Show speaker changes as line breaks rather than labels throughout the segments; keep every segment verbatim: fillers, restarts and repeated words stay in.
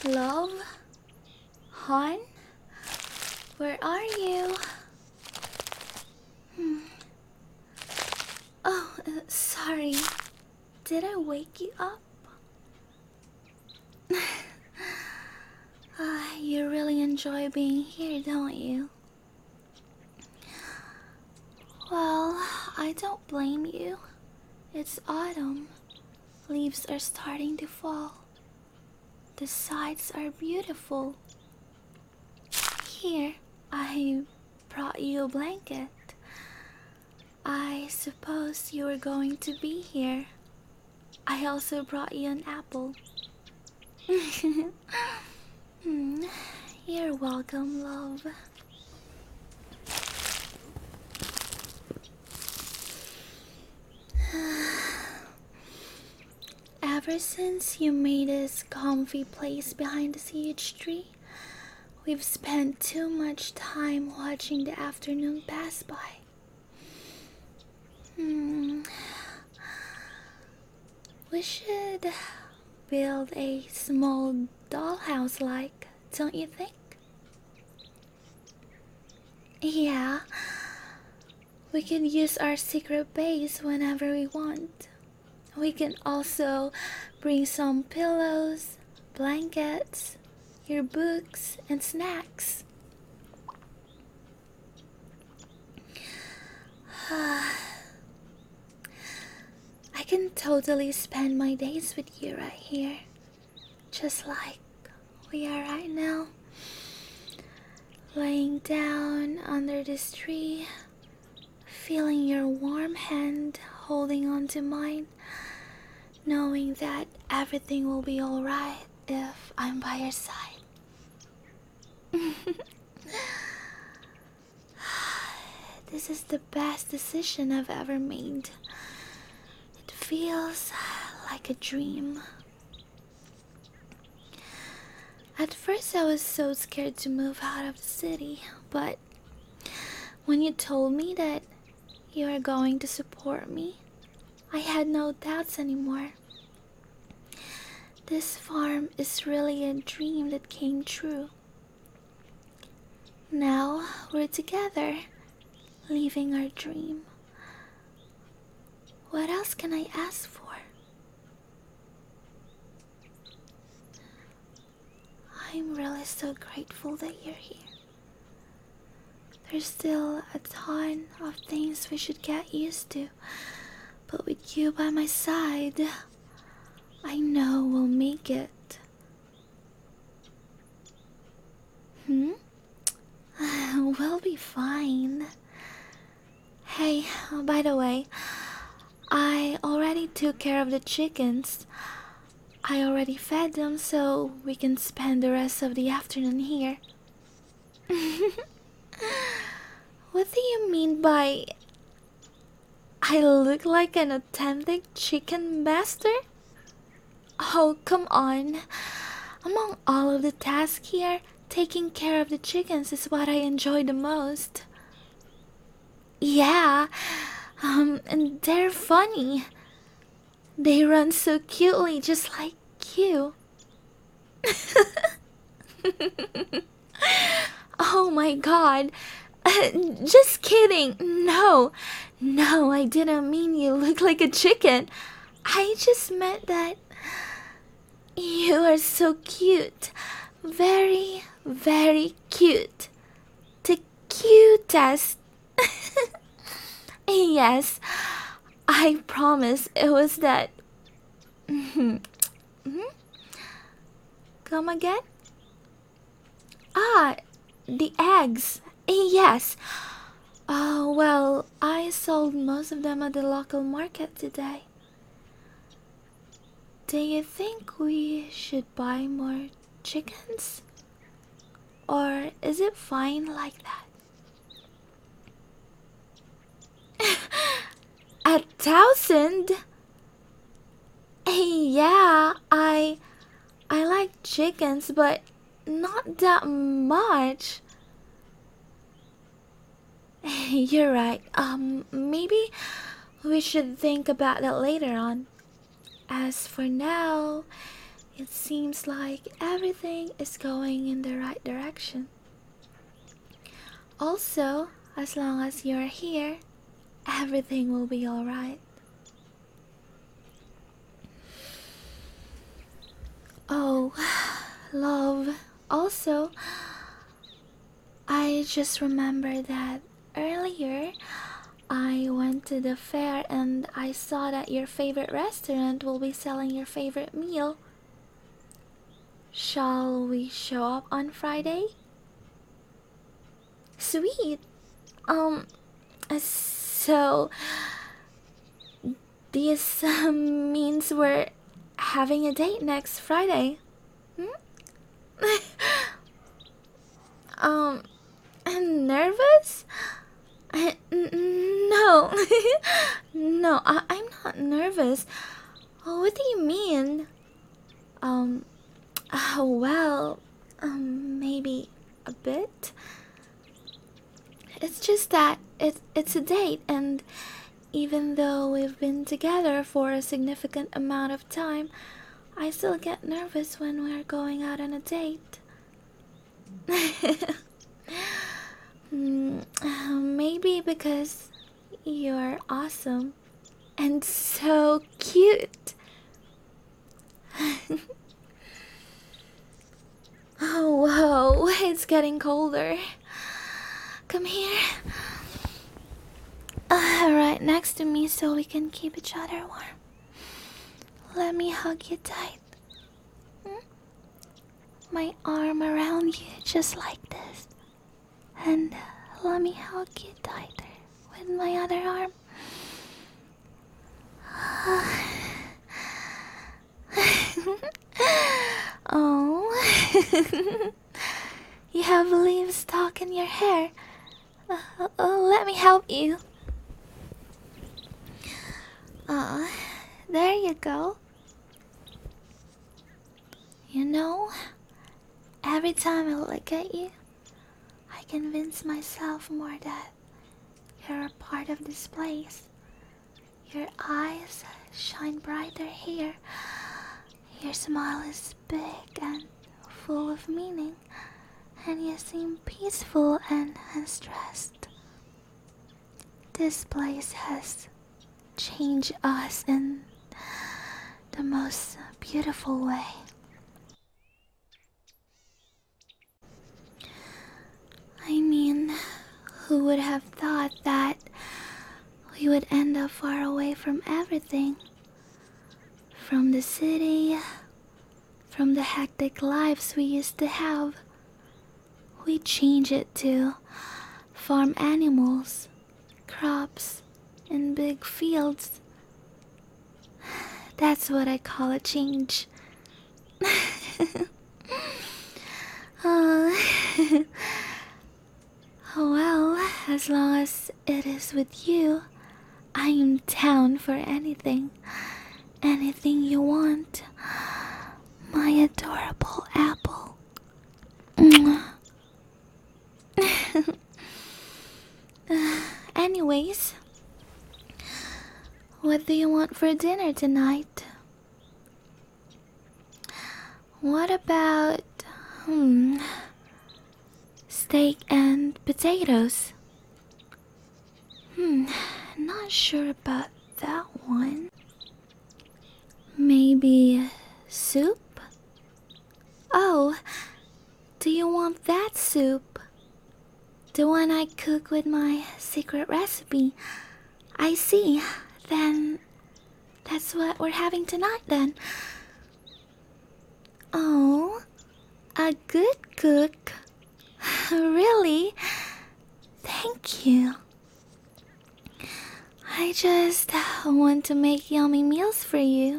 Love? Hon? Where are you? Hmm. Oh, uh, sorry. Did I wake you up? uh, you really enjoy being here, don't you? Well, I don't blame you. It's autumn. Leaves are starting to fall. The sights are beautiful. Here, I brought you a blanket. I suppose you were going to be here. I also brought you an apple. Hmm, you're welcome, love. Ever since you made this comfy place behind this huge tree, we've spent too much time watching the afternoon pass by. Hmm. We should build a small dollhouse like, don't you think? Yeah. We can use our secret base whenever we want. We can also bring some pillows, blankets, your books, and snacks. I can totally spend my days with you right here, just like we are right now. Laying down under this tree, feeling your warm hand holding onto mine, knowing that everything will be alright if I'm by your side. This is the best decision I've ever made. It feels like a dream. At first I was so scared to move out of the city, but when you told me that you are going to support me, I had no doubts anymore. This farm is really a dream that came true. Now we're together, living our dream. What else can I ask for? I'm really so grateful that you're here. There's still a ton of things we should get used to, but with you by my side, I know we'll make it. Hmm? We'll be fine. Hey, by the way, I already took care of the chickens. I already fed them so we can spend the rest of the afternoon here. What do you mean by I look like an authentic chicken master? Oh, come on. Among all of the tasks here, taking care of the chickens is what I enjoy the most. Yeah, um, and they're funny. They run so cutely, just like you. Oh my god. Just kidding. No. No, I didn't mean you look like a chicken. I just meant that you are so cute. Very, very cute. The cutest. Yes, I promise it was that. Mhm. Mhm. Come again? Ah, the eggs. Yes. Oh, well, I sold most of them at the local market today. Do you think we should buy more chickens? Or is it fine like that? A thousand? Yeah, I I like chickens, but not that much. You're right. Um, maybe we should think about that later on. As for now, It seems like everything is going in the right direction. Also, as long as you're here, everything will be alright. Oh, love. Also, I just remember that earlier I went to the fair and I saw that your favorite restaurant will be selling your favorite meal. Shall we show up on Friday? Sweet. Um, so this uh, means we're having a date next Friday. Hmm? um, I'm nervous? I, n- no, no, I, I'm not nervous. Oh, what do you mean? Um, uh, well, um, maybe a bit. It's just that it, it's a date, and even though we've been together for a significant amount of time, I still get nervous when we're going out on a date. mm, uh, maybe because you're awesome and so cute. Oh, whoa, it's getting colder. Come here. Uh, right next to me so we can keep each other warm. Let me hug you tight. Hmm? My arm around you just like this. And let me hug you tighter with my other arm. Oh. You have leaves stuck in your hair. Uh, uh, let me help you. Uh, there you go. You know, every time I look at you, I convince myself more that you're a part of this place. Your eyes shine brighter here. Your smile is big and full of meaning, and you seem peaceful and unstressed. This place has changed us in the most beautiful way. I mean, who would have thought that we would end up far away from everything? From the city, from the hectic lives we used to have. We change it to farm animals, crops, and big fields. That's what I call a change. uh, well, as long as it is with you, I am down for anything. Anything you want. My adorable apple. uh, anyways, what do you want for dinner tonight? What about, hmm, steak and potatoes? Hmm, not sure about that one. Maybe soup? Oh, do you want that soup? The one I cook with my secret recipe. I see. Then that's what we're having tonight then. Oh, a good cook. Really? Thank you. I just want to make yummy meals for you.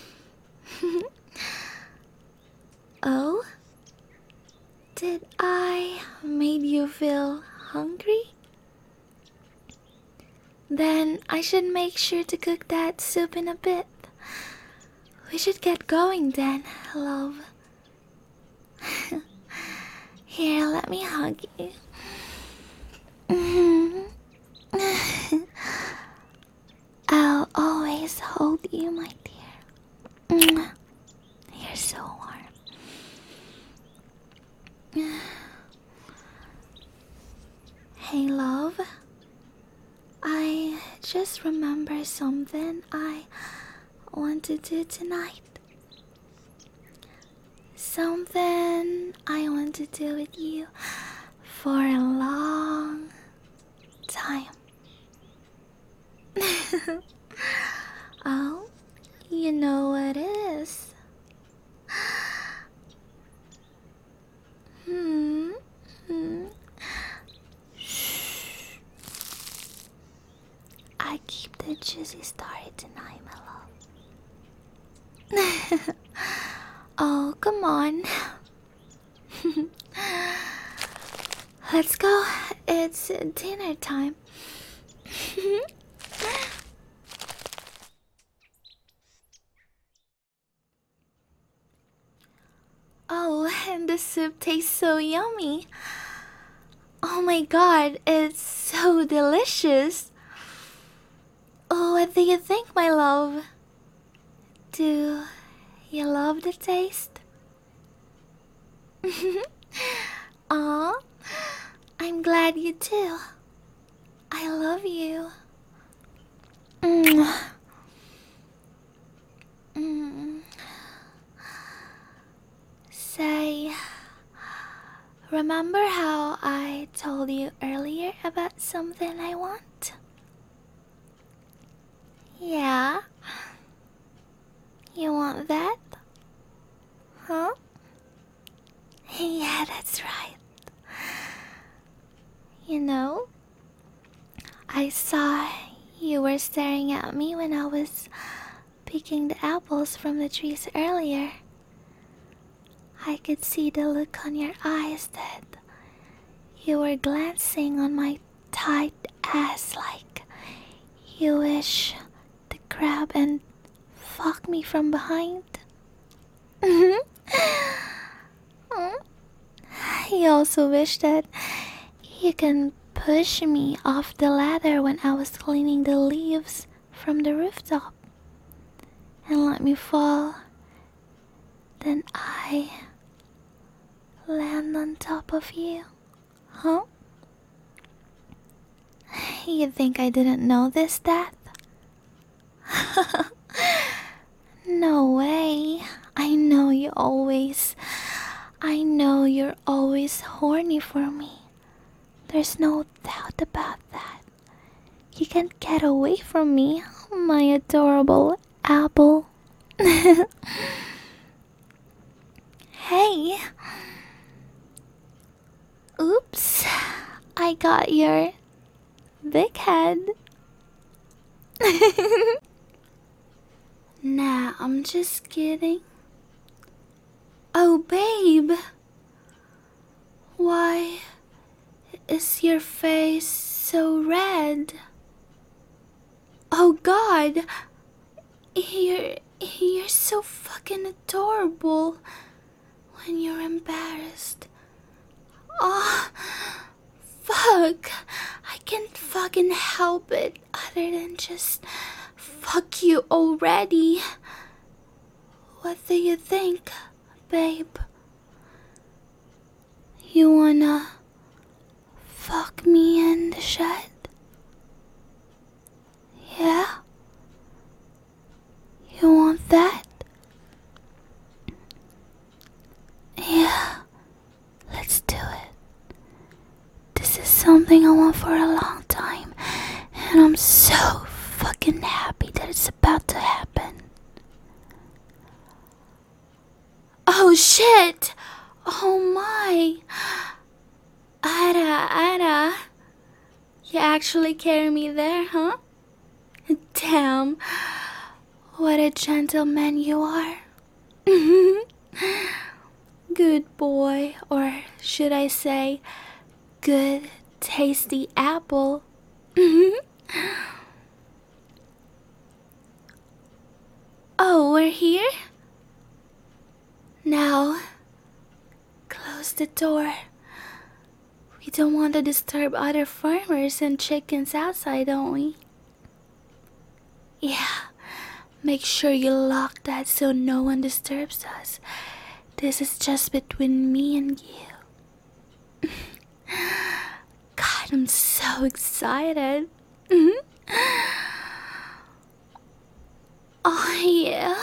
Oh? Did I made you feel hungry? Then I should make sure to cook that soup in a bit. We should get going then, love. Here, let me hug you. I'll always hold you, my dear. Here, You're so warm. Hey, love. I just remember something I want to do tonight. Something I want to do with you for a long time. Oh, you know what it is. Hmm. Hmm. Shh. I keep the juicy story tonight, my love. Oh, come on. Let's go. It's dinner time. Oh, and the soup tastes so yummy. Oh my god, it's so delicious. Oh, what do you think, my love? Do you love the taste? Aw, I'm glad you do. I love you. Mm. Mm. Say, remember how I told you earlier about something I want? Yeah? You want that? Huh? Yeah, that's right. You know, I saw you were staring at me when I was picking the apples from the trees earlier. I could see the look on your eyes that you were glancing on my tight ass like you wish to grab and fuck me from behind. You also wish that you can push me off the ladder when I was cleaning the leaves from the rooftop and let me fall. Then I land on top of you. Huh? You think I didn't know this, Dad? No way. I know you always... I know you're always horny for me. There's no doubt about that. You can't get away from me, my adorable apple. Hey. Oops. I got your big head. Nah, I'm just kidding. Oh, babe. Why is your face so red? Oh, God. You're, you're so fucking adorable when you're embarrassed. Oh, fuck. I can't fucking help it other than just fuck you already. What do you think, babe? You wanna fuck me in the shed? Yeah? You want that? Yeah, let's do it. This is something I want for a long time, and I'm so fucking happy that it's about to happen. Oh shit! Oh my! Ada, Ada. You actually carry me there, huh? Damn. What a gentleman you are. Good boy, or should I say, good, tasty apple. Oh, we're here? Now, close the door. We don't want to disturb other farmers and chickens outside, don't we? Yeah, Make sure you lock that so no one disturbs us. This is just between me and you. God, I'm so excited. Oh, yeah.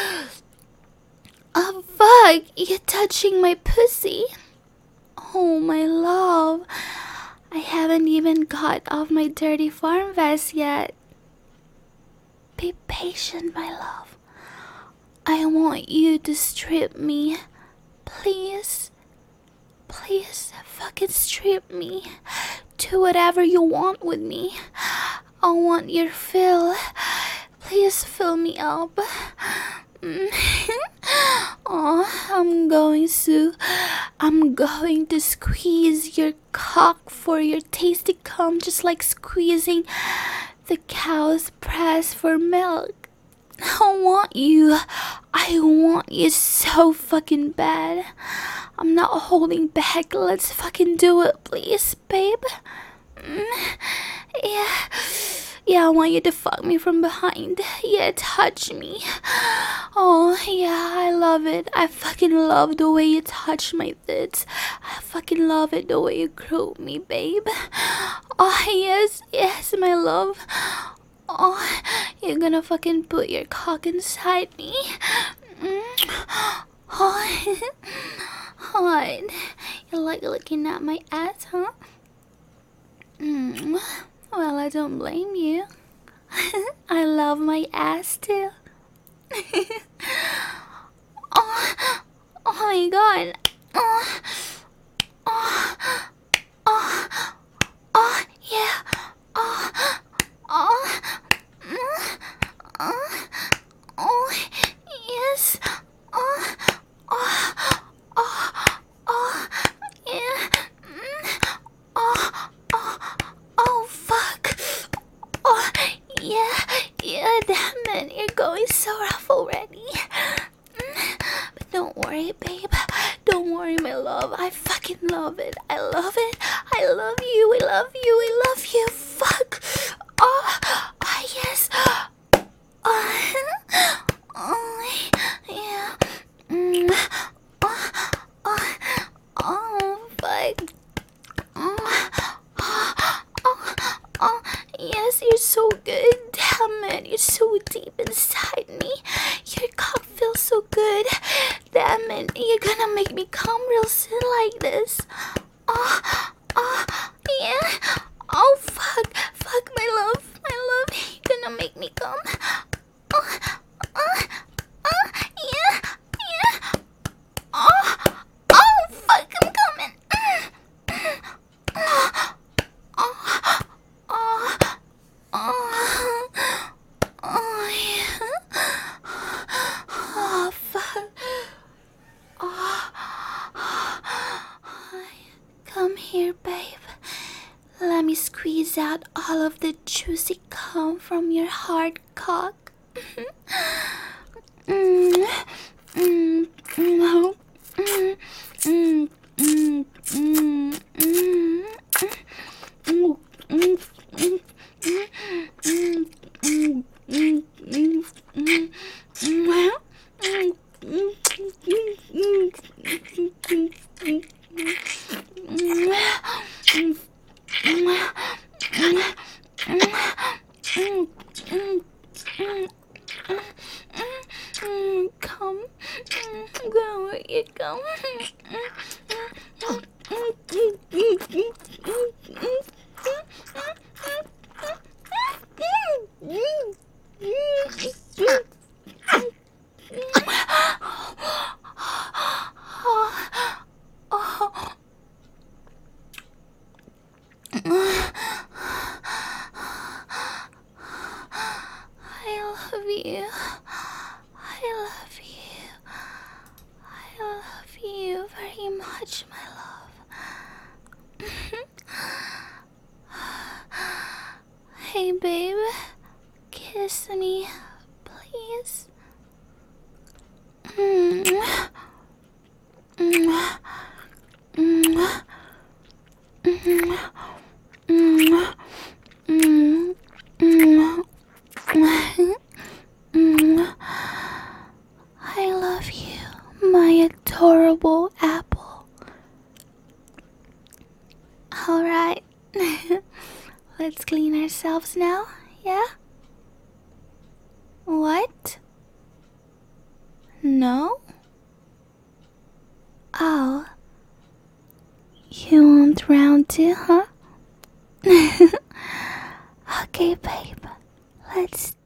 Oh, fuck. You're touching my pussy. Oh, my love. I haven't even got off my dirty farm vest yet. Be patient, my love. I want you to strip me. Please. Please fucking strip me. Do whatever you want with me. I want your fill. Please fill me up. Oh, I'm going to I'm going to squeeze your cock for your tasty cum, just like squeezing the cow's breast for milk. I want you. I want you so fucking bad. I'm not holding back. Let's fucking do it, please, babe. Yeah. Yeah, I want you to fuck me from behind. Yeah, touch me. Oh, yeah, I love it. I fucking love the way you touch my tits. I fucking love it the way you grope me, babe. Oh, yes, yes, my love. Oh, you're gonna fucking put your cock inside me. Oh, hot. You like looking at my ass, huh? Mm. Well, I don't blame you. I love my ass too. Oh, oh my god. Oh, oh, oh, oh, yeah. Oh, oh, mm, oh, oh, yes. Oh, oh, oh, oh, yeah. Mm, oh, oh, oh, fuck. Oh, yeah, yeah, damn it. You're going so rough already. Mm, but don't worry, babe. Don't worry, my love. I fucking love it. I love it. I love you. We love you. We love you. Fuck. Oh, oh yes. Oh, oh yeah. Mm, oh, oh, oh, fuck. Oh, oh, oh, oh, yes, you're so good. Damn it, you're so deep inside me. Your cock feels so good. Damn it, you're gonna make me come real soon like this. Oh, oh, yeah. Oh, fuck, fuck, my love, my love. You're gonna make me come. Oh, oh, oh, yeah, yeah. Oh, oh, fuck, I'm coming. Oh, oh, oh, oh, oh, yeah. Oh, fuck. Oh, come here, babe. Let me squeeze out all of the juicy cum from your hard cock. Mm, mm, mm, mm, mm, mm, mm, mm. Mm, mm, mm, mm, mm, mm, mm, mm, mm. Come, I'm gonna let you come. I love you. I love you. I love you very much, my love. Hey, babe. Kiss me, please. Mwah. Mwah. Mwah. Mwah. Mwah. Mwah. Mwah. Mwah. adorable apple. Alright. Let's clean ourselves now, yeah? What? No? Oh. You want round two, huh? Okay, babe. Let's